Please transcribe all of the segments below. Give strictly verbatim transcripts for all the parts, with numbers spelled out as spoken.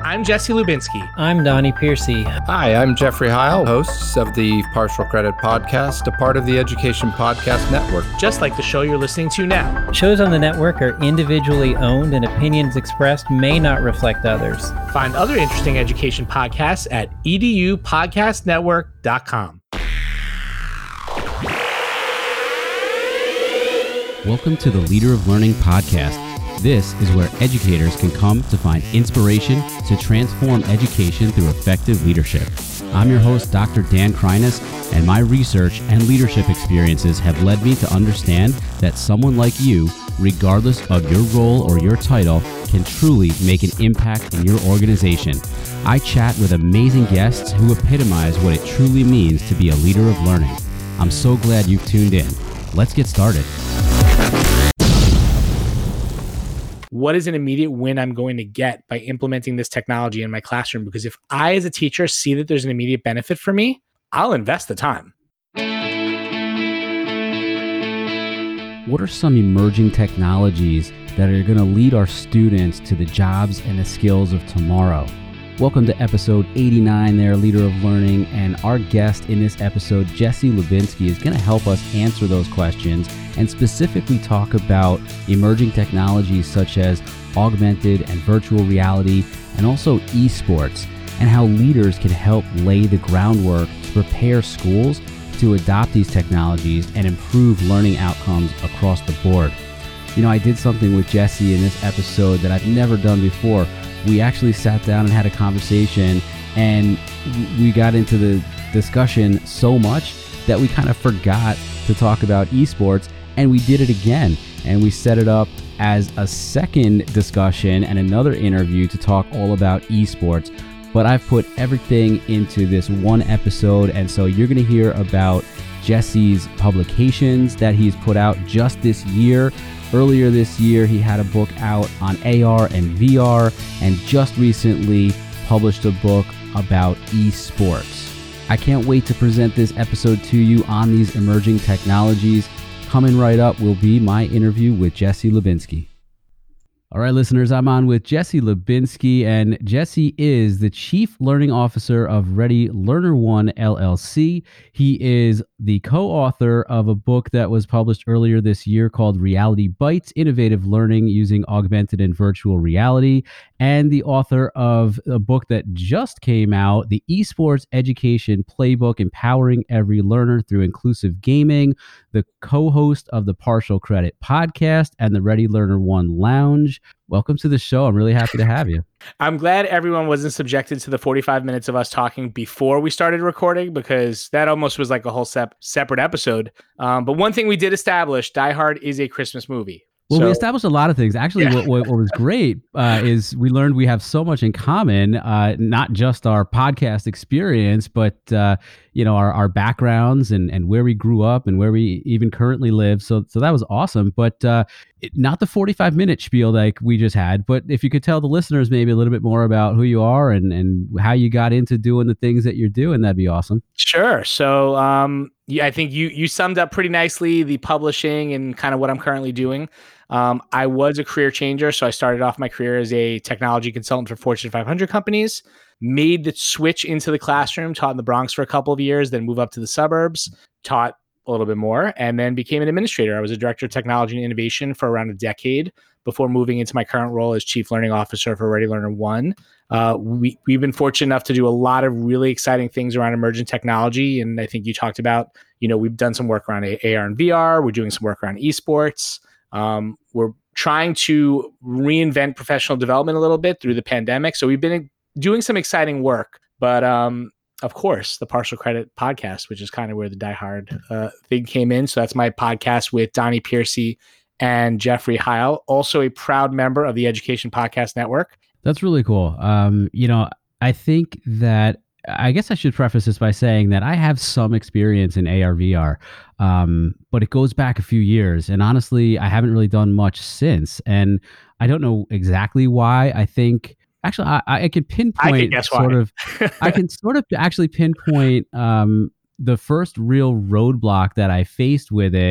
I'm Jesse Lubinsky. I'm Donnie Piercy. Hi, I'm Jeffrey Heil, hosts of the Partial Credit Podcast, a part of the Education Podcast Network. Just like the show you're listening to now. Shows on the network are individually owned and opinions expressed may not reflect others. Find other interesting education podcasts at e d u podcast network dot com. Welcome to the Leader of Learning podcast. This is where educators can come to find inspiration to transform education through effective leadership. I'm your host, Doctor Dan Kreiness, and my research and leadership experiences have led me to understand that someone like you, regardless of your role or your title, can truly make an impact in your organization. I chat with amazing guests who epitomize what it truly means to be a leader of learning. I'm so glad you've tuned in. Let's get started. What is an immediate win I'm going to get by implementing this technology in my classroom? Because if I, as a teacher, see that there's an immediate benefit for me, I'll invest the time. What are some emerging technologies that are going to lead our students to the jobs and the skills of tomorrow? Welcome to episode eighty-nine there, Leader of Learning, and our guest in this episode, Jesse Lubinsky, is going to help us answer those questions and specifically talk about emerging technologies such as augmented and virtual reality and also esports, and how leaders can help lay the groundwork to prepare schools to adopt these technologies and improve learning outcomes across the board. You know, I did something with Jesse in this episode that I've never done before. We actually sat down and had a conversation, and we got into the discussion so much that we kind of forgot to talk about esports, and we did it again. And we set it up as a second discussion and another interview to talk all about esports. But I've put everything into this one episode, and so you're going to hear about Jesse's publications that he's put out just this year. Earlier this year, he had a book out on A R and V R, and just recently published a book about esports. I can't wait to present this episode to you on these emerging technologies. Coming right up will be my interview with Jesse Lubinsky. All right, listeners, I'm on with Jesse Lubinsky, and Jesse is the Chief Learning Officer of Ready Learner One, L L C. He is the co-author of a book that was published earlier this year called Reality Bites, Innovative Learning Using Augmented and Virtual Reality, and the author of a book that just came out, The Esports Education Playbook, Empowering Every Learner Through Inclusive Gaming, the co-host of the Partial Credit Podcast and the Ready Learner One Lounge. Welcome to the show. I'm really happy to have you. I'm glad everyone wasn't subjected to the forty-five minutes of us talking before we started recording, because that almost was like a whole sep- separate episode. Um, but one thing we did establish, Die Hard is a Christmas movie. Well, so, we established a lot of things. Actually, yeah. what, what, what was great uh, is we learned we have so much in common, uh, not just our podcast experience, but uh, you know, our, our backgrounds and, and where we grew up and where we even currently live. So so that was awesome. But uh, it, not the forty-five minute spiel like we just had, but if you could tell the listeners maybe a little bit more about who you are and, and how you got into doing the things that you're doing, that'd be awesome. Sure. So um, yeah, I think you you summed up pretty nicely the publishing and kind of what I'm currently doing. Um, I was a career changer. So I started off my career as a technology consultant for Fortune five hundred companies, made the switch into the classroom, taught in the Bronx for a couple of years, then moved up to the suburbs, taught a little bit more, and then became an administrator. I was a director of technology and innovation for around a decade before moving into my current role as Chief Learning Officer for Ready Learner One. Uh, we, we've been fortunate enough to do a lot of really exciting things around emerging technology. And I think you talked about, you know, we've done some work around A R and V R. We're doing some work around esports. Um, we're trying to reinvent professional development a little bit through the pandemic. So we've been doing some exciting work, but um, of course, the Partial Credit Podcast, which is kind of where the Die Hard uh, thing came in. So that's my podcast with Donnie Piercy and Jeffrey Heil, also a proud member of the Education Podcast Network. That's really cool. Um, you know, I think that I guess I should preface this by saying that I have some experience in A R V R, um, but it goes back a few years. And honestly, I haven't really done much since. And I don't know exactly why. I think, actually, I, I can pinpoint I can guess sort why. of, I can sort of actually pinpoint um, the first real roadblock that I faced with it.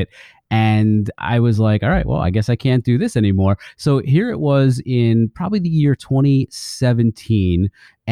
And I was like, all right, well, I guess I can't do this anymore. So here it was in probably the year twenty seventeen.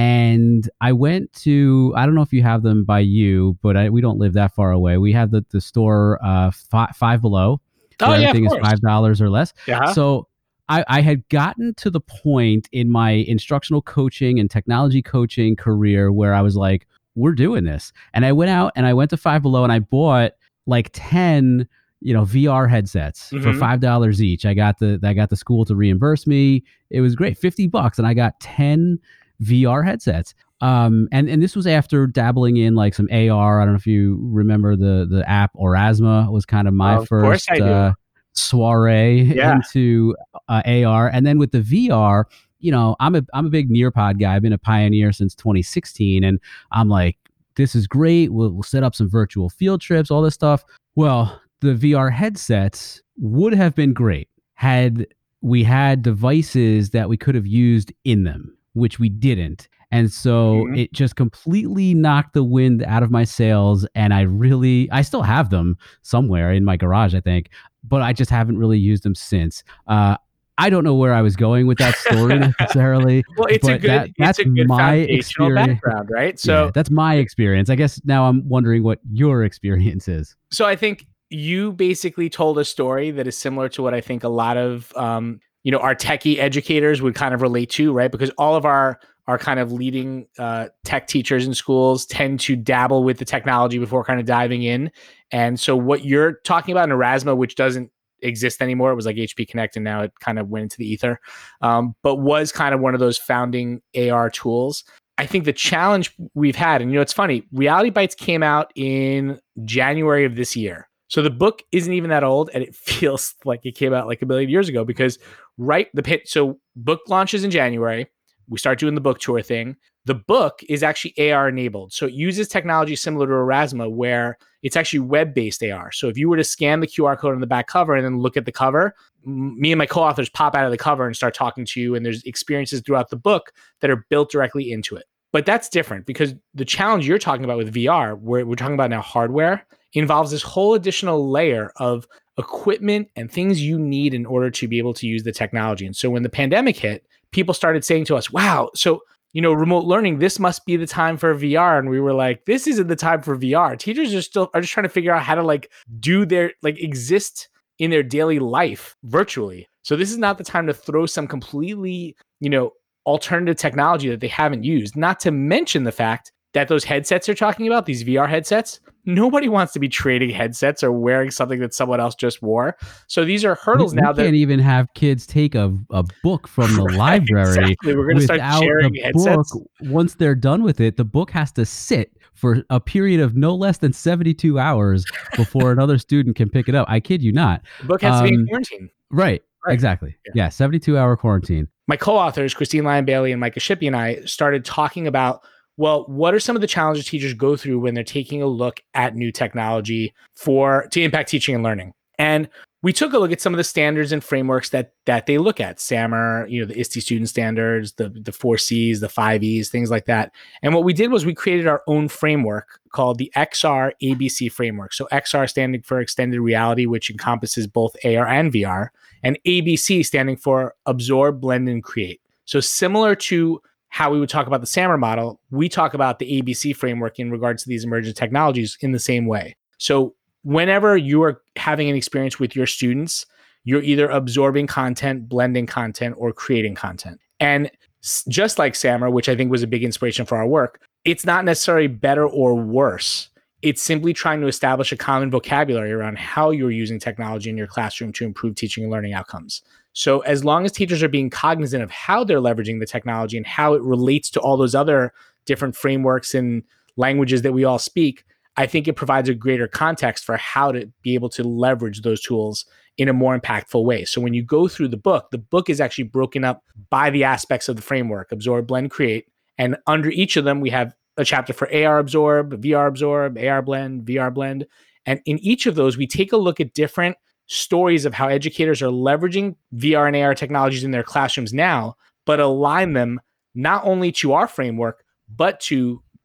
And I went to, I don't know if you have them by you, but I, we don't live that far away. We have the, the store uh, fi- Five Below, Oh, where yeah, of everything is course. five dollars or less. Yeah. So I, I had gotten to the point in my instructional coaching and technology coaching career where I was like, we're doing this. And I went out and I went to Five Below and I bought like ten, you know, V R headsets Mhm. for five dollars each. I got the I got the school to reimburse me. It was great, fifty bucks, and I got ten V R headsets. Um, and and this was after dabbling in like some A R. I don't know if you remember the the app Aurasma was kind of my Of course first I do. uh, soiree Yeah. into uh, A R. And then with the V R, you know, I'm a I'm a big Nearpod guy. I've been a pioneer since twenty sixteen, and I'm like, this is great. We'll, we'll set up some virtual field trips, all this stuff. Well, the V R headsets would have been great had we had devices that we could have used in them, which we didn't. And so Mhm. it just completely knocked the wind out of my sails. And I really, I still have them somewhere in my garage, I think, but I just haven't really used them since. Uh, I don't know where I was going with that story necessarily. Well, it's a but good, that- it's that's a good my foundational experience. background, right? So So, that's my experience. I guess now I'm wondering what your experience is. so I think you basically told a story that is similar to what I think a lot of, um, you know, our techie educators would kind of relate to, right? Because all of our our kind of leading uh, tech teachers in schools tend to dabble with the technology before kind of diving in. And so what you're talking about in Aurasma, which doesn't exist anymore, it was like H P Connect, and now it kind of went into the ether, um, but was kind of one of those founding A R tools. I think the challenge we've had, and you know, it's funny, Reality Bites came out in January of this year. So the book isn't even that old, and it feels like it came out like a million years ago because right the pit. So book launches in January. We start doing the book tour thing. The book is actually A R enabled. So it uses technology similar to Aurasma where it's actually web-based A R. So if you were to scan the Q R code on the back cover and then look at the cover, m- me and my co-authors pop out of the cover and start talking to you. And there's experiences throughout the book that are built directly into it. But that's different because the challenge you're talking about with V R, where we're talking about now hardware, involves this whole additional layer of equipment and things you need in order to be able to use the technology. And so when the pandemic hit, people started saying to us, wow, so, you know, remote learning, this must be the time for V R. And we were like, this isn't the time for V R. Teachers are still are just trying to figure out how to like do their, like exist in their daily life virtually. So this is not the time to throw some completely, you know, alternative technology that they haven't used. Not to mention the fact that those headsets you're talking about, these V R headsets, nobody wants to be trading headsets or wearing something that someone else just wore. So these are hurdles we, now we that can't even have kids take a, a book from the Right, library exactly. We're going to start without sharing the headsets. book. Once they're done with it, the book has to sit for a period of no less than seventy-two hours before another student can pick it up. I kid you not. The book has to be in Um, quarantine. Right. Right. Exactly. Yeah. Yeah. seventy-two hour quarantine. My co-authors, Christine Lyon Bailey and Micah Shippey, and I started talking about, well, what are some of the challenges teachers go through when they're taking a look at new technology for to impact teaching and learning? And we took a look at some of the standards and frameworks that that they look at, SAMR, you know, the I S T E student standards, the the four C's, the five E's, things like that. And what we did was we created our own framework called the X R A B C framework. So X R standing for extended reality, which encompasses both A R and V R, and A B C standing for absorb, blend, and create. So similar to how we would talk about the SAMR model, we talk about the A B C framework in regards to these emerging technologies in the same way. So whenever you are having an experience with your students, you're either absorbing content, blending content, or creating content. And s- just like SAMR, which I think was a big inspiration for our work, it's not necessarily better or worse. It's simply trying to establish a common vocabulary around how you're using technology in your classroom to improve teaching and learning outcomes. So as long as teachers are being cognizant of how they're leveraging the technology and how it relates to all those other different frameworks and languages that we all speak, I think it provides a greater context for how to be able to leverage those tools in a more impactful way. So when you go through the book, the book is actually broken up by the aspects of the framework, absorb, blend, create. And under each of them, we have a chapter for A R absorb, V R absorb, A R blend, V R blend. And in each of those, we take a look at different stories of how educators are leveraging V R and A R technologies in their classrooms now, but align them not only to our framework, but to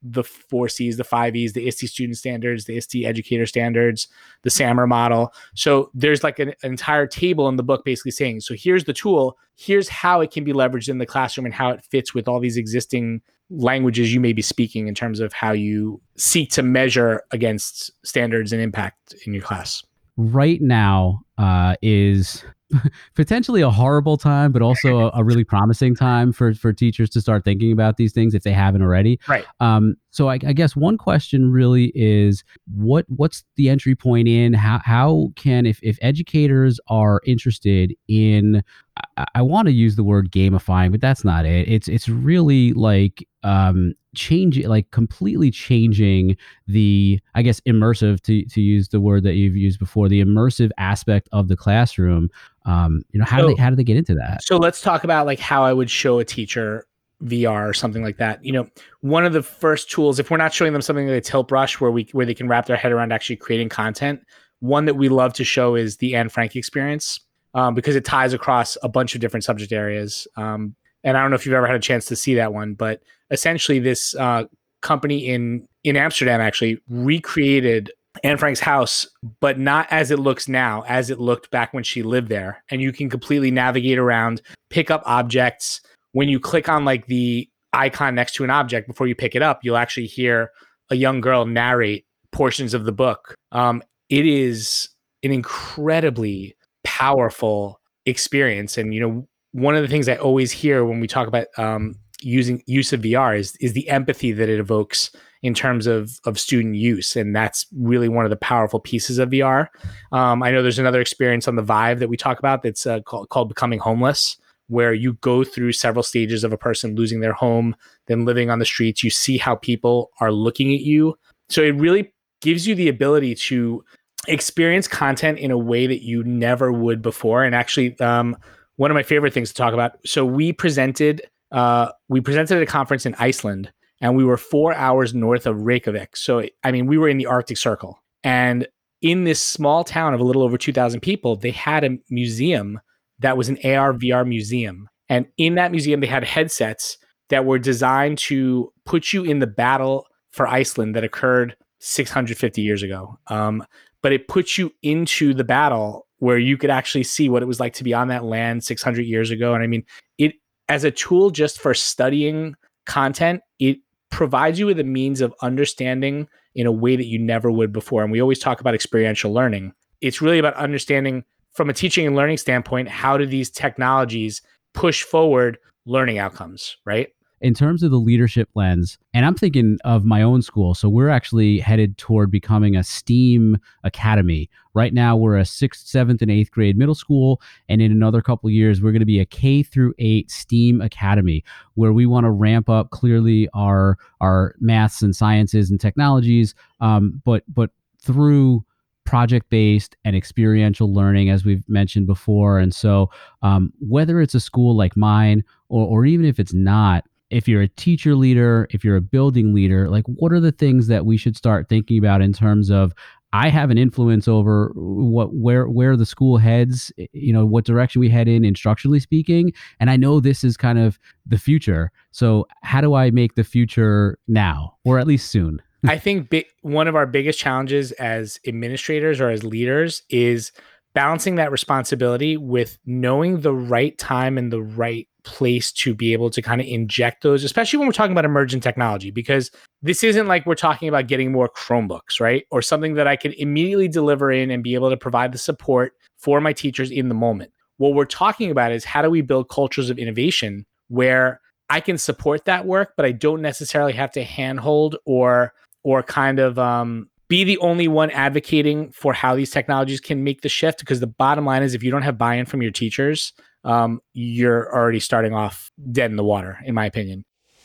the four C's, the five E's, the I S T E student standards, the I S T E educator standards, the SAMR model. So there's like an, an entire table in the book basically saying, so here's the tool, here's how it can be leveraged in the classroom and how it fits with all these existing languages you may be speaking in terms of how you seek to measure against standards and impact in your class. Right now uh, is potentially a horrible time, but also a, a really promising time for, for teachers to start thinking about these things if they haven't already. Right. Um, so I, I guess one question really is what what's the entry point in? How how can if if educators are interested in, I, I want to use the word gamifying, but that's not it. It's it's really like um, changing, like completely changing the, I guess, immersive, to to use the word that you've used before, the immersive aspect of the classroom. Um, you know, how so, do they how do they get into that? So let's talk about like how I would show a teacher V R or something like that. You know, one of the first tools, if we're not showing them something like a Tilt Brush where we where they can wrap their head around actually creating content, one that we love to show is the Anne Frank experience, um, because it ties across a bunch of different subject areas. Um, and I don't know if you've ever had a chance to see that one, but essentially this uh, company in in Amsterdam actually recreated Anne Frank's house, but not as it looks now, as it looked back when she lived there. And you can completely navigate around, pick up objects. When you click on like the icon next to an object before you pick it up, you'll actually hear a young girl narrate portions of the book. Um, it is an incredibly powerful experience. And, you know, one of the things I always hear when we talk about um, using use of V R is, is the empathy that it evokes in terms of, of student use. And that's really one of the powerful pieces of V R. Um, I know there's another experience on the Vive that we talk about that's uh, called, called Becoming Homeless, where you go through several stages of a person losing their home, then living on the streets. You see how people are looking at you. So it really gives you the ability to experience content in a way that you never would before. And actually, um, one of my favorite things to talk about. So we presented, uh, we presented at a conference in Iceland, and we were four hours north of Reykjavik. So, I mean, we were in the Arctic Circle. And in this small town of a little over two thousand people, they had a museum that was an A R V R museum. And in that museum, they had headsets that were designed to put you in the battle for Iceland that occurred six hundred fifty years ago. Um, but it puts you into the battle where you could actually see what it was like to be on that land six hundred years ago. And I mean, it as a tool just for studying content, it provides you with a means of understanding in a way that you never would before. And we always talk about experiential learning. It's really about understanding from a teaching and learning standpoint, how do these technologies push forward learning outcomes, right? In terms of the leadership lens, and I'm thinking of my own school. So we're actually headed toward becoming a STEAM academy. Right now, we're a sixth, seventh, and eighth grade middle school. And in another couple of years, we're going to be a K through eight STEAM academy, where we want to ramp up clearly our, our maths and sciences and technologies, um, but, but through project-based and experiential learning, as we've mentioned before. And so um, whether it's a school like mine, or, or even if it's not, if you're a teacher leader, if you're a building leader, like what are the things that we should start thinking about in terms of, I have an influence over what where where the school heads, you know, what direction we head in instructionally speaking. And I know this is kind of the future. So how do I make the future now, or at least soon? I think bi- one of our biggest challenges as administrators or as leaders is balancing that responsibility with knowing the right time and the right place to be able to kind of inject those, especially when we're talking about emergent technology, because this isn't like we're talking about getting more Chromebooks, right? Or something that I can immediately deliver in and be able to provide the support for my teachers in the moment. What we're talking about is how do we build cultures of innovation where I can support that work, but I don't necessarily have to handhold or or kind of um, be the only one advocating for how these technologies can make the shift. Because the bottom line is, if you don't have buy-in from your teachers, um, you're already starting off dead in the water, in my opinion.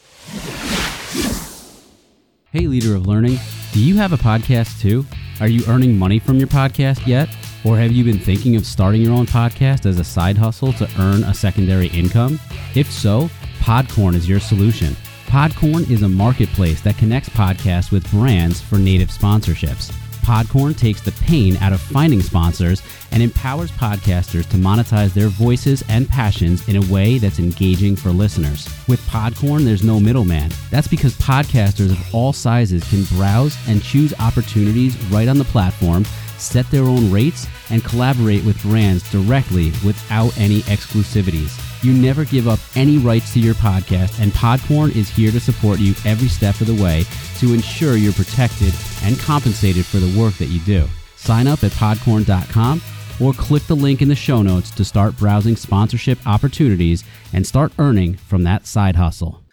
Hey, leader of learning, do you have a podcast too? Are you earning money from your podcast yet? Or have you been thinking of starting your own podcast as a side hustle to earn a secondary income? If so, Podcorn is your solution. Podcorn is a marketplace that connects podcasts with brands for native sponsorships. Podcorn takes the pain out of finding sponsors and empowers podcasters to monetize their voices and passions in a way that's engaging for listeners. With Podcorn, there's no middleman. That's because podcasters of all sizes can browse and choose opportunities right on the platform, set their own rates, and collaborate with brands directly without any exclusivities. You never give up any rights to your podcast, and Podcorn is here to support you every step of the way to ensure you're protected and compensated for the work that you do. Sign up at podcorn dot com or click the link in the show notes to start browsing sponsorship opportunities and start earning from that side hustle.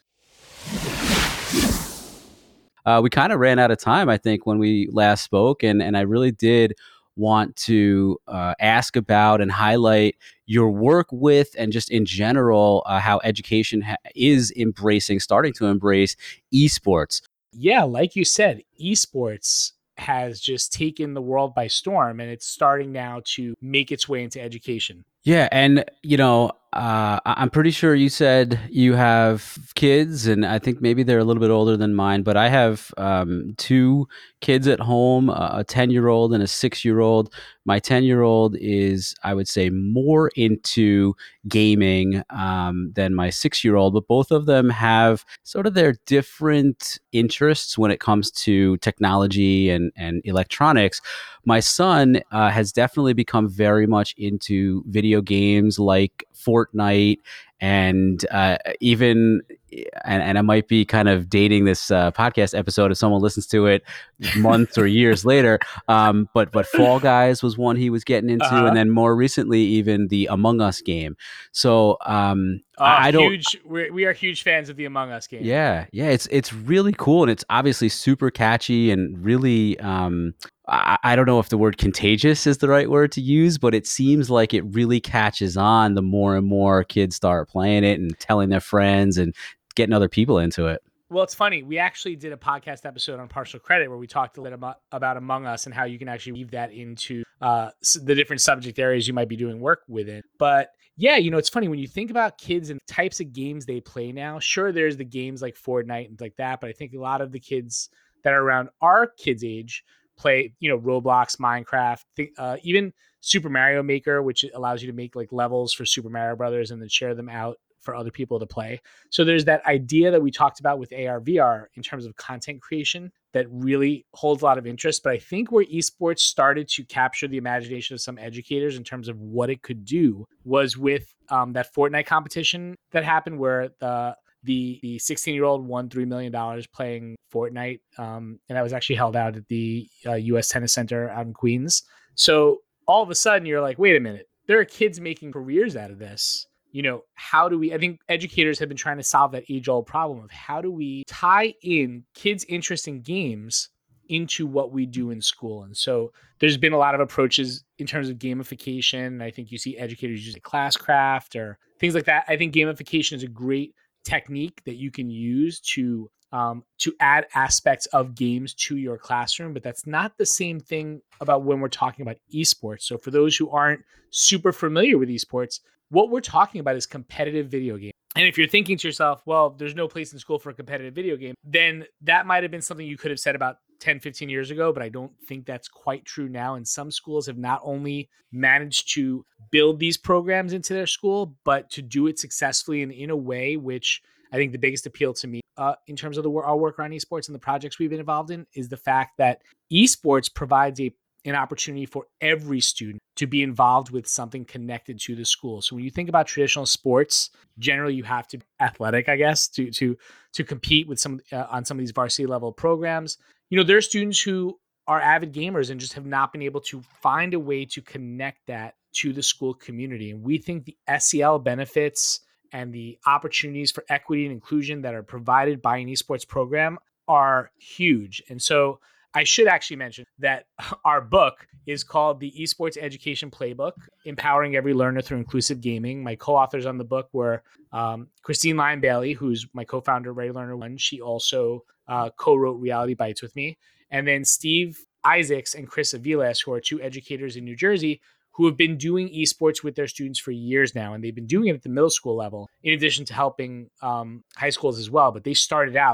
Uh, we kind of ran out of time, I think, when we last spoke, and, and I really did want to uh, ask about and highlight your work with, and just in general, uh, how education ha- is embracing, starting to embrace esports. Yeah, like you said, esports has just taken the world by storm, and it's starting now to make its way into education. Yeah, and you know, uh, I- I'm pretty sure you said you have kids, and I think maybe they're a little bit older than mine, but I have um, two kids at home, a ten-year-old and a six-year-old. My ten-year-old is, I would say, more into gaming um, than my six-year-old, but both of them have sort of their different interests when it comes to technology and, and electronics. My son uh, has definitely become very much into video games like Fortnite, and uh, even, and, and I might be kind of dating this uh, podcast episode if someone listens to it months or years later. Um, but but Fall Guys was one he was getting into, Uh-huh. and then more recently, even the Among Us game. So um, Uh, I, I don't. huge, we're, we are huge fans of the Among Us game. Yeah, yeah, it's it's really cool, and it's obviously super catchy and really. Um, I, I don't know if the word contagious is the right word to use, but it seems like it really catches on the more and more kids start playing it and telling their friends and getting other people into it. Well, it's funny. We actually did a podcast episode on partial credit where we talked a little about, about Among Us and how you can actually weave that into uh, the different subject areas you might be doing work within. But yeah, you know, it's funny when you think about kids and types of games they play now. Sure, there's the games like Fortnite and like that, but I think a lot of the kids that are around our kids' age play, you know, Roblox, Minecraft, th- uh, even Super Mario Maker, which allows you to make like levels for Super Mario Brothers and then share them out for other people to play. So there's that idea that we talked about with A R, V R in terms of content creation that really holds a lot of interest. But I think where esports started to capture the imagination of some educators in terms of what it could do was with um, that Fortnite competition that happened where the the the sixteen-year-old won three million dollars playing Fortnite. Um, and that was actually held out at the uh, U S Tennis Center out in Queens. So all of a sudden you're like, wait a minute, there are kids making careers out of this. You know, how do we, I think educators have been trying to solve that age old problem of how do we tie in kids' interest in games into what we do in school. And so there's been a lot of approaches in terms of gamification. I think you see educators using Classcraft or things like that. I think gamification is a great technique that you can use to um, to add aspects of games to your classroom, but that's not the same thing about when we're talking about esports. So for those who aren't super familiar with esports, what we're talking about is competitive video games. And if you're thinking to yourself, well, there's no place in school for a competitive video game, then that might have been something you could have said about ten, fifteen years ago, but I don't think that's quite true now. And some schools have not only managed to build these programs into their school, but to do it successfully and in a way which I think the biggest appeal to me uh, in terms of the our work around esports and the projects we've been involved in is the fact that esports provides a an opportunity for every student to be involved with something connected to the school. So when you think about traditional sports, generally you have to be athletic, I guess, to to to compete with some uh, on some of these varsity level programs. You know, there are students who are avid gamers and just have not been able to find a way to connect that to the school community. And we think the S E L benefits and the opportunities for equity and inclusion that are provided by an esports program are huge. And so I should actually mention that our book is called The Esports Education Playbook, Empowering Every Learner Through Inclusive Gaming. My co-authors on the book were um, Christine Lyon Bailey, who's my co-founder of Ready Learner One. She also uh, co-wrote Reality Bites with me. And then Steve Isaacs and Chris Aviles, who are two educators in New Jersey, who have been doing esports with their students for years now. And they've been doing it at the middle school level, in addition to helping um, high schools as well. But they started out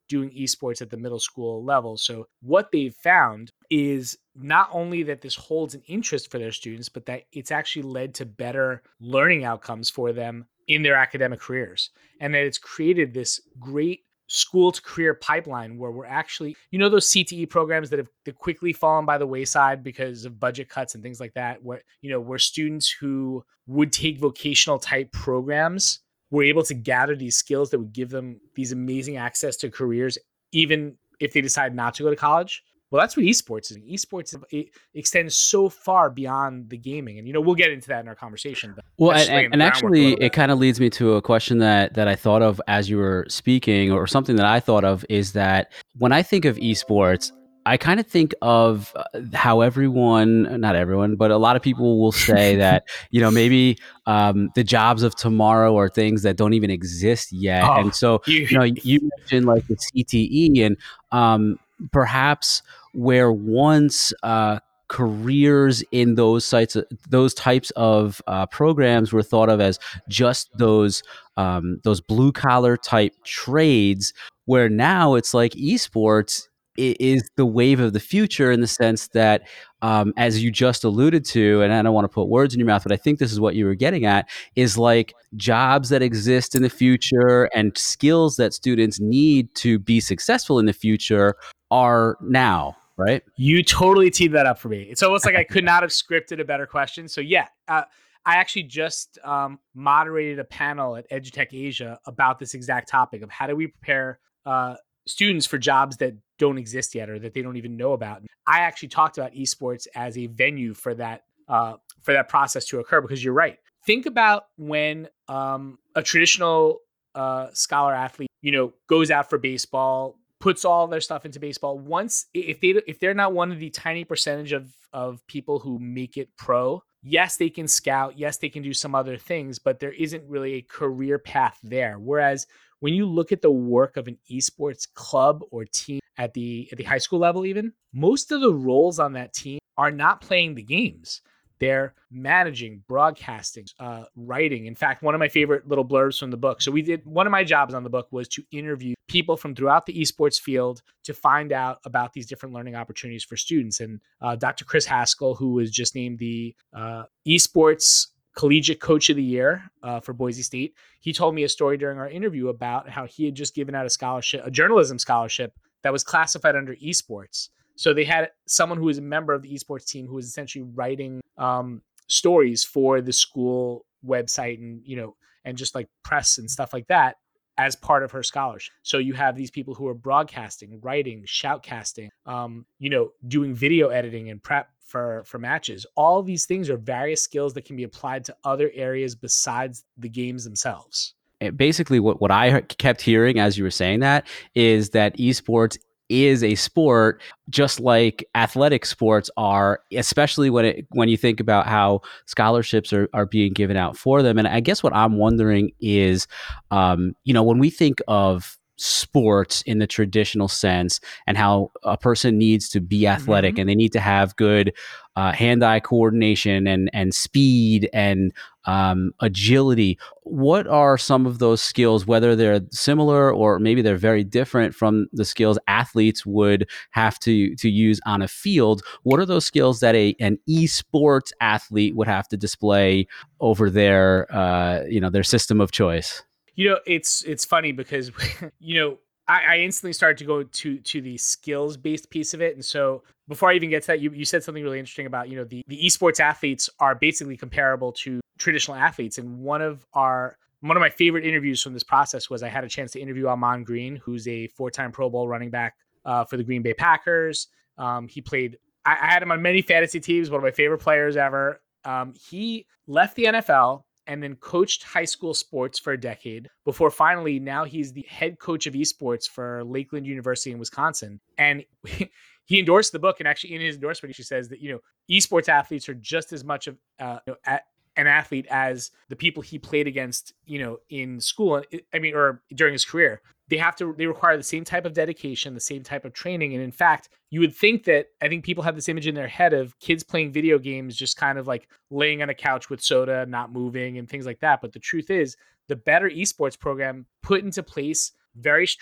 doing esports at the middle school level. So what they've found is not only that this holds an interest for their students, but that it's actually led to better learning outcomes for them in their academic careers. And that it's created this great school to career pipeline where we're actually, you know, those C T E programs that have quickly fallen by the wayside because of budget cuts and things like that, where, you know, where students who would take vocational type programs were able to gather these skills that would give them these amazing access to careers, even if they decide not to go to college. Well, that's what esports is. Esports it extends so far beyond the gaming, and you know we'll get into that in our conversation. But well, and, and, and actually, it kind of leads me to a question that that I thought of as you were speaking, or something that I thought of is that when I think of esports, I kind of think of how everyone, not everyone, but a lot of people will say that, you know, maybe um, the jobs of tomorrow are things that don't even exist yet. Oh, and so, you, you know, you mentioned like the C T E and um, perhaps where once uh, careers in those sites, those types of uh, programs were thought of as just those um, those blue collar type trades, where now it's like esports is the wave of the future in the sense that, um, as you just alluded to, and I don't want to put words in your mouth, but I think this is what you were getting at, is like jobs that exist in the future and skills that students need to be successful in the future are now, right? You totally teed that up for me. It's almost like I could not have scripted a better question. So yeah, uh, I actually just um, moderated a panel at EduTech Asia about this exact topic of how do we prepare uh, students for jobs that don't exist yet or that they don't even know about. I actually talked about esports as a venue for that uh, for that process to occur, because you're right. Think about when um, a traditional uh, scholar athlete, you know, goes out for baseball, puts all their stuff into baseball. Once, if they if they're not one of the tiny percentage of of people who make it pro, yes, they can scout, yes, they can do some other things, but there isn't really a career path there. Whereas when you look at the work of an esports club or team at the at the high school level, even most of the roles on that team are not playing the games. They're managing, broadcasting, uh, writing. In fact, one of my favorite little blurbs from the book. So we did, one of my jobs on the book was to interview people from throughout the esports field to find out about these different learning opportunities for students. And uh, Doctor Chris Haskell, who was just named the uh, esports collegiate coach of the year uh, for Boise State, he told me a story during our interview about how he had just given out a scholarship, a journalism scholarship that was classified under esports. So they had someone who was a member of the esports team who was essentially writing um, stories for the school website and, you know, and just like press and stuff like that as part of her scholarship. So you have these people who are broadcasting, writing, shoutcasting, um, you know, doing video editing and prep for, for matches. All these things are various skills that can be applied to other areas besides the games themselves. Basically, what, what I kept hearing as you were saying that is that esports is a sport just like athletic sports are, especially when it when you think about how scholarships are, are being given out for them. And I guess what I'm wondering is, um, you know, when we think of sports in the traditional sense and how a person needs to be athletic mm-hmm. and they need to have good uh, hand-eye coordination and and speed and um, agility. What are some of those skills, whether they're similar or maybe they're very different from the skills athletes would have to to use on a field? What are those skills that a an esports athlete would have to display over their uh, you know their system of choice? You know, it's it's funny because, you know, I, I instantly started to go to to the skills based piece of it. And so before I even get to that, you, you said something really interesting about, you know, the, the esports athletes are basically comparable to traditional athletes. And one of our one of my favorite interviews from this process was I had a chance to interview Ahman Green, who's a four-time Pro Bowl running back uh, for the Green Bay Packers. Um, he played, I, I had him on many fantasy teams, one of my favorite players ever. Um, he left the N F L and then coached high school sports for a decade before finally now he's the head coach of esports for Lakeland University in Wisconsin. And he endorsed the book, and actually in his endorsement, he says that, you know, esports athletes are just as much of uh, you know, a, an athlete as the people he played against, you know, in school. I mean, or during his career. They have to, they require the same type of dedication, the same type of training. And in fact, you would think that, I think people have this image in their head of kids playing video games, just kind of like laying on a couch with soda, not moving and things like that. But the truth is, the better esports program put into place very strict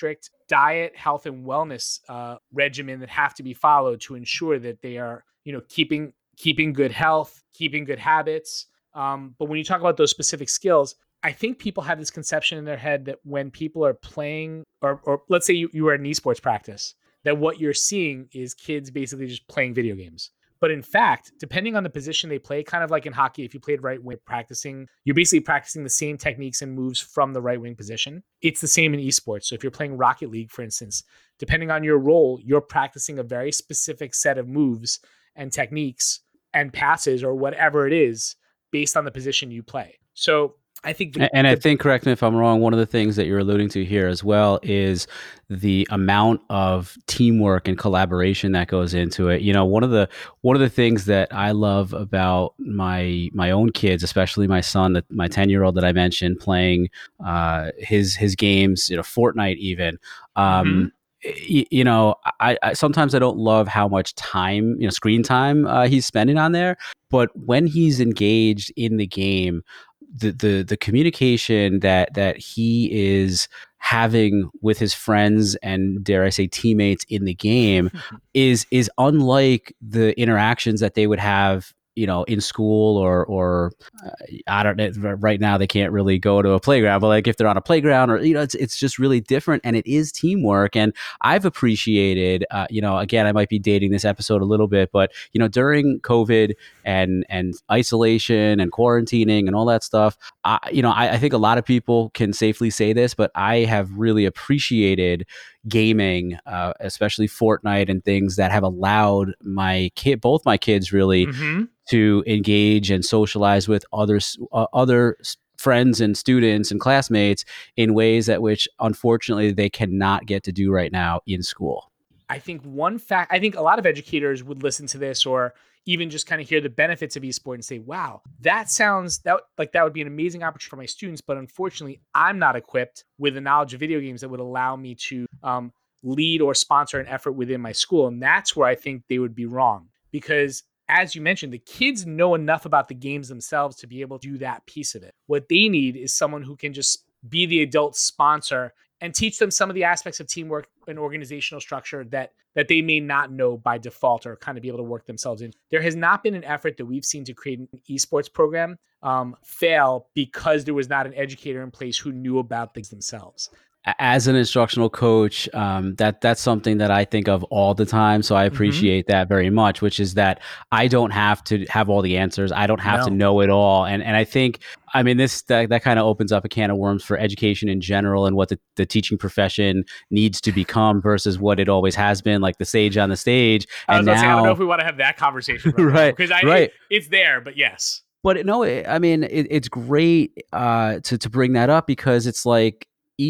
diet, health, and wellness uh, regimen that have to be followed to ensure that they are, you know, keeping keeping good health, keeping good habits. Um, but when you talk about those specific skills, I think people have this conception in their head that when people are playing, or, or let's say you, you are at an esports practice, that what you're seeing is kids basically just playing video games. But in fact, depending on the position they play, kind of like in hockey, if you played right wing practicing, you're basically practicing the same techniques and moves from the right wing position. It's the same in esports. So if you're playing Rocket League, for instance, depending on your role, you're practicing a very specific set of moves and techniques and passes or whatever it is based on the position you play. So I think, the, and I the, think, correct me if I'm wrong, one of the things that you're alluding to here as well is the amount of teamwork and collaboration that goes into it. You know, one of the one of the things that I love about my my own kids, especially my son, that my ten year old that I mentioned playing uh, his his games, you know, Fortnite even. Um, mm-hmm. You, you know, I, I sometimes I don't love how much time, you know, screen time uh, he's spending on there. But when he's engaged in the game, the the the communication that that he is having with his friends and, dare I say, teammates in the game is is unlike the interactions that they would have, you know, in school or or uh, I don't know. Right now, they can't really go to a playground, but like if they're on a playground, or you know, it's it's just really different, and it is teamwork. And I've appreciated, uh, you know, again, I might be dating this episode a little bit, but you know, during COVID and and isolation and quarantining and all that stuff, I, you know, I, I think a lot of people can safely say this, but I have really appreciated gaming, uh, especially Fortnite and things that have allowed my kid, both my kids, really. Mm-hmm. to engage and socialize with others, uh, other friends and students and classmates in ways at which, unfortunately, they cannot get to do right now in school. I think one fact, I think a lot of educators would listen to this or even just kind of hear the benefits of esports and say, wow, that sounds that like that would be an amazing opportunity for my students. But unfortunately, I'm not equipped with the knowledge of video games that would allow me to um, lead or sponsor an effort within my school. And that's where I think they would be wrong, because as you mentioned, the kids know enough about the games themselves to be able to do that piece of it. What they need is someone who can just be the adult sponsor and teach them some of the aspects of teamwork and organizational structure that that they may not know by default or kind of be able to work themselves in. There has not been an effort that we've seen to create an esports program um, fail because there was not an educator in place who knew about things themselves. As an instructional coach, um, that that's something that I think of all the time. So I appreciate mm-hmm. that very much, which is that I don't have to have all the answers. I don't have no. to know it all. And and I think, I mean, this that, that kind of opens up a can of worms for education in general and what the, the teaching profession needs to become versus what it always has been, like the sage on the stage. I was and now, say, I don't know now, if we want to have that conversation right, right because I right. It, it's there, but yes. But no, I mean, it, it's great uh, to to bring that up because it's like,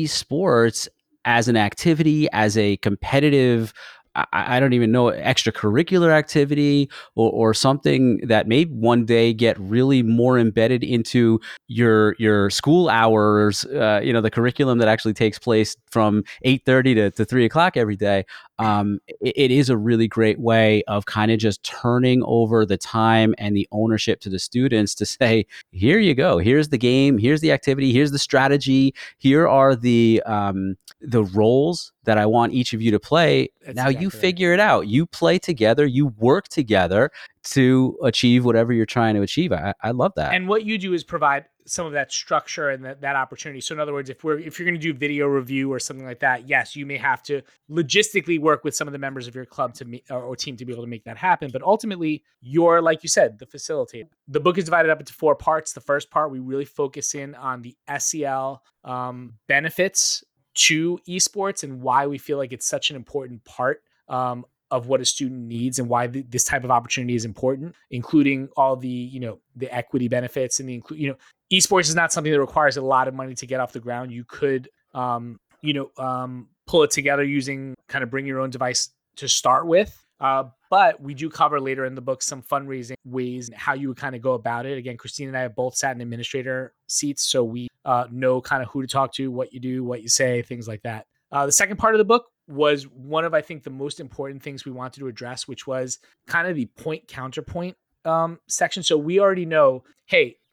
esports as an activity, as a competitive, I, I don't even know, extracurricular activity or, or something that may one day get really more embedded into your your school hours, uh, you know, the curriculum that actually takes place from eight thirty to, to three o'clock every day. Um, it, it is a really great way of kind of just turning over the time and the ownership to the students to say, here you go. Here's the game. Here's the activity. Here's the strategy. Here are the um, the roles that I want each of you to play. That's now exactly you right. figure it out. You play together. You work together to achieve whatever you're trying to achieve. I, I love that. And what you do is provide some of that structure and that, that opportunity. So in other words, if we're if you're going to do video review or something like that, yes, you may have to logistically work with some of the members of your club to me, or, or team to be able to make that happen. But ultimately, you're, like you said, the facilitator. The book is divided up into four parts. The first part, we really focus in on the S E L um, benefits to esports and why we feel like it's such an important part um, of what a student needs and why th- this type of opportunity is important, including all the, you know, the equity benefits and the, include, you know, esports is not something that requires a lot of money to get off the ground. You could, um, you know, um, pull it together using kind of bring your own device to start with. Uh, but we do cover later in the book some fundraising ways and how you would kind of go about it. Again, Christine and I have both sat in administrator seats, so we uh, know kind of who to talk to, what you do, what you say, things like that. Uh, the second part of the book was one of, I think, the most important things we wanted to address, which was kind of the point counterpoint um, section. So we already know, hey,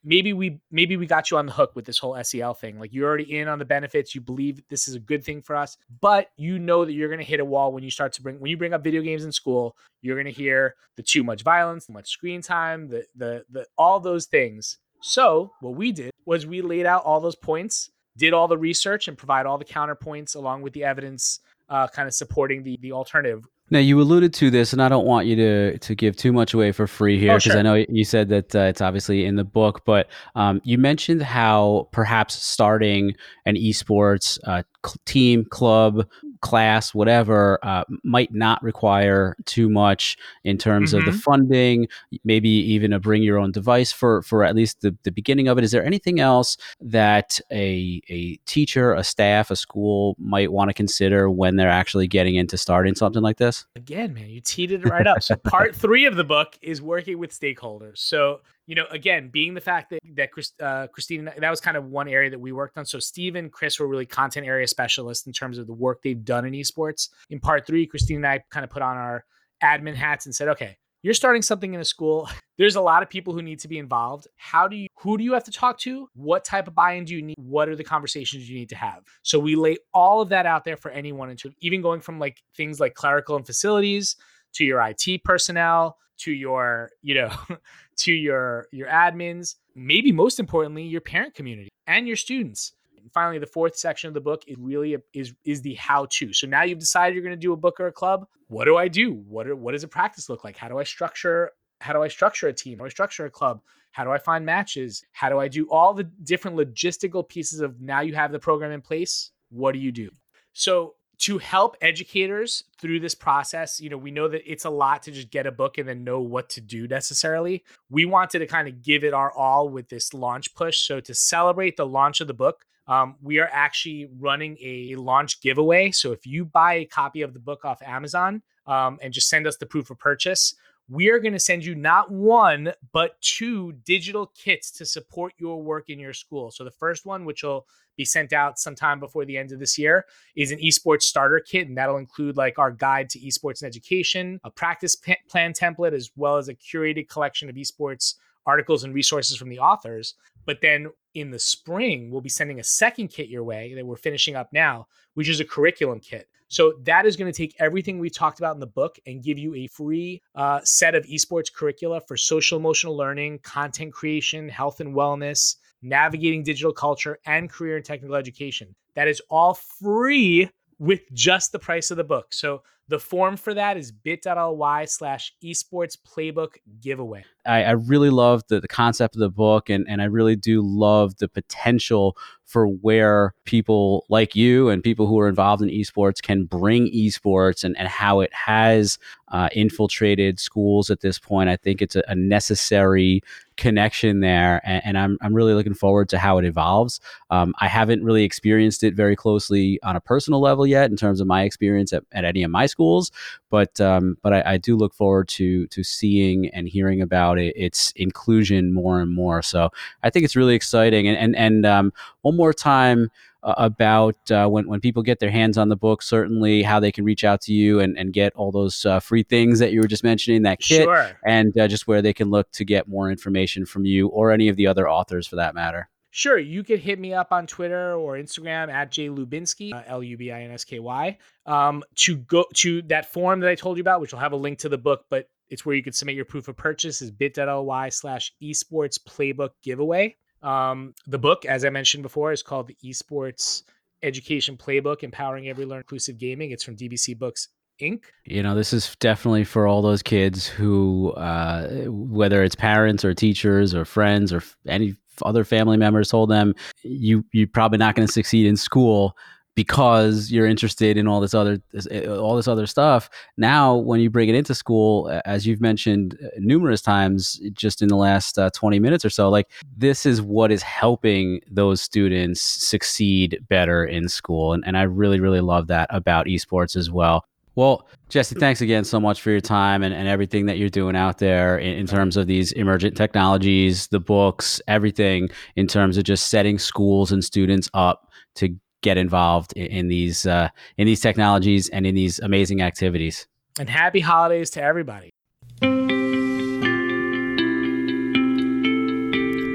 maybe we maybe we got you on the hook with this whole S E L thing. Like you're already in on the benefits. You believe this is a good thing for us, but you know that you're going to hit a wall when you start to bring when you bring up video games in school. You're going to hear the too much violence, too much screen time, the the the all those things. So what we did was we laid out all those points, did all the research, and provide all the counterpoints along with the evidence, uh, kind of supporting the the alternative. Now, you alluded to this, and I don't want you to to give too much away for free here, Oh, because sure. I know you said that uh, it's obviously in the book, but um, you mentioned how perhaps starting an esports uh, cl- team, club, class, whatever, uh, might not require too much in terms of the Mhm. funding, maybe even a bring your own device for for at least the, the beginning of it. Is there anything else that a a teacher, a staff, a school might want to consider when they're actually getting into starting something like this? Again, man, you teed it right up. So part three of the book is working with stakeholders. So, you know, again, being the fact that that Chris, uh, Christine, that was kind of one area that we worked on. So Steve and Chris were really content area specialists in terms of the work they've done in esports. In part three, Christine and I kind of put on our admin hats and said, okay, you're starting something in a school. There's a lot of people who need to be involved. How do you, who do you have to talk to? What type of buy-in do you need? What are the conversations you need to have? So we lay all of that out there for anyone, into even going from like things like clerical and facilities to your I T personnel, to your, you know, to your, your admins, maybe most importantly, your parent community and your students. And finally, the fourth section of the book is really a, is is the how to. So now you've decided you're going to do a book or a club. What do I do? What are, what does a practice look like? How do I structure? How do I structure a team? How do I structure a club? How do I find matches? How do I do all the different logistical pieces of now you have the program in place? What do you do? So to help educators through this process, you know, we know that it's a lot to just get a book and then know what to do necessarily. We wanted to kind of give it our all with this launch push. So to celebrate the launch of the book, um, we are actually running a launch giveaway. So if you buy a copy of the book off Amazon um, and just send us the proof of purchase, we are going to send you not one, but two digital kits to support your work in your school. So the first one, which will be sent out sometime before the end of this year, is an esports starter kit. And that'll include like our guide to esports and education, a practice p- plan template, as well as a curated collection of esports articles and resources from the authors. But then in the spring, we'll be sending a second kit your way that we're finishing up now, which is a curriculum kit. So that is going to take everything we talked about in the book and give you a free uh, set of esports curricula for social emotional learning, content creation, health and wellness, navigating digital culture, and career and technical education. That is all free with just the price of the book. So the form for that is bit.ly slash esports playbook giveaway. I, I really love the, the concept of the book, and, and I really do love the potential for where people like you and people who are involved in esports can bring esports, and, and how it has uh, infiltrated schools at this point. I think it's a, a necessary connection there, and, and I'm I'm really looking forward to how it evolves. Um, I haven't really experienced it very closely on a personal level yet in terms of my experience at, at any of my schools, but um, but I, I do look forward to to seeing and hearing about it, its inclusion more and more. So I think it's really exciting. And and and um, one more time uh, about uh, when when people get their hands on the book, certainly how they can reach out to you and, and get all those uh, free things that you were just mentioning, that kit, Sure. and uh, just where they can look to get more information from you or any of the other authors for that matter. Sure, you could hit me up on Twitter or Instagram at jlubinsky, uh, L U B I N S K Y, um, to go to that form that I told you about, which will have a link to the book, but it's where you could submit your proof of purchase, is bit.ly slash esports playbook giveaway. Um, the book, as I mentioned before, is called the Esports Education Playbook, Empowering Every Learner Inclusive Gaming. It's from D B C Books, Incorporated. You know, this is definitely for all those kids who, uh, whether it's parents or teachers or friends or any other family members told them, you, you're probably not going to succeed in school because you're interested in all this other all this other stuff. Now, when you bring it into school, as you've mentioned numerous times just in the last uh, twenty minutes or so, like, this is what is helping those students succeed better in school. And, and I really, really love that about esports as well. Well, Jesse, thanks again so much for your time and, and everything that you're doing out there in, in terms of these emergent technologies, the books, everything in terms of just setting schools and students up to get involved in, in these uh, in these technologies and in these amazing activities. And happy holidays to everybody.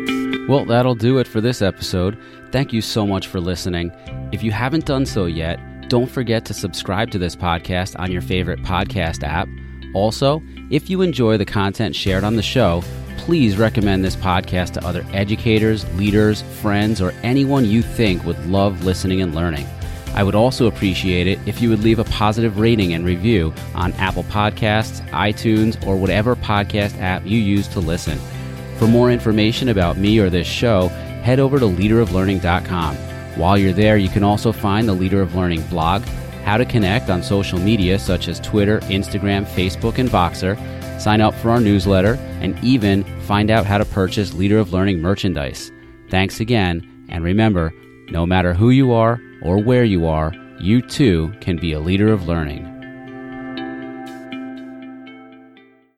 Well, that'll do it for this episode. Thank you so much for listening. If you haven't done so yet, don't forget to subscribe to this podcast on your favorite podcast app. Also, if you enjoy the content shared on the show, please recommend this podcast to other educators, leaders, friends, or anyone you think would love listening and learning. I would also appreciate it if you would leave a positive rating and review on Apple Podcasts, iTunes, or whatever podcast app you use to listen. For more information about me or this show, head over to leader of learning dot com. While you're there, you can also find the Leader of Learning blog, how to connect on social media such as Twitter, Instagram, Facebook, and Voxer, sign up for our newsletter, and even find out how to purchase Leader of Learning merchandise. Thanks again, and remember, no matter who you are or where you are, you too can be a leader of learning.